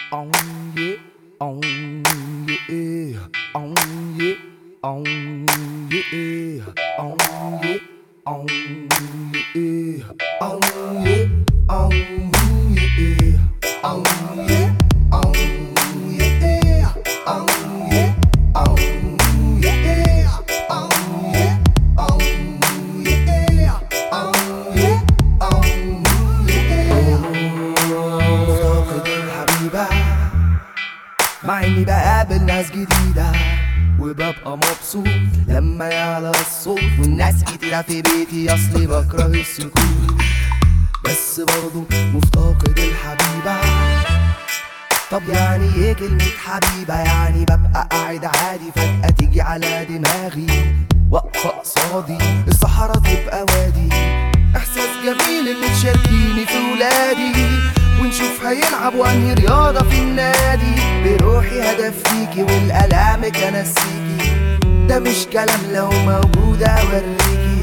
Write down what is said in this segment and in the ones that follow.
on yeah, on yeah, on yeah, on yeah, on yeah, on yeah, on yeah, on yeah, on yeah, on yeah, on yeah, on yeah, on yeah, on yeah, on yeah. مفتقد الحبيبة مع اني بقابل ناس جديدة وببقى مبسوط لما يعلى الصوت والناس كتيرة في بيتي اصلي بكره السكوت بس برضو مفتقد الحبيبة. طب يعني ايه كلمة حبيبة؟ يعني ببقى قاعد عادي فجأة تيجي على دماغي واقفة قصادي الصحراء تبقى وادي احساس جميل ان تشاركيني في ولادي ونشوف هيلعبوا انهي رياضة في النادي بروحي هدفيكي والالام كنسيكي ده مش كلام لو موجودة اوريكي.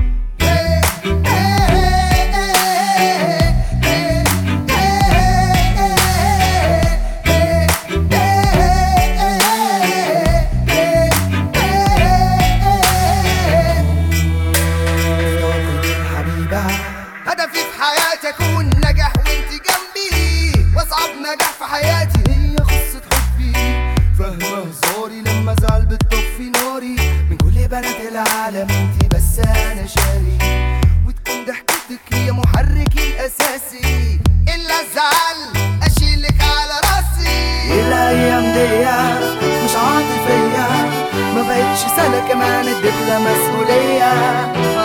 هدفي في حياتي اكون ناجح وانتي جنبي واصعب نجاح في حياتي هي قصة حبي فاهمة هزاري لما ازعل بتطفي ناري من كل بنات العالم انتي بس انا شاري وتكون ضحكتك هي محركي الاساسي الا الزعل اشيلك على راسي. الايام دي مش عاطفية ما بقتش سنة كمان اديتها مسؤولية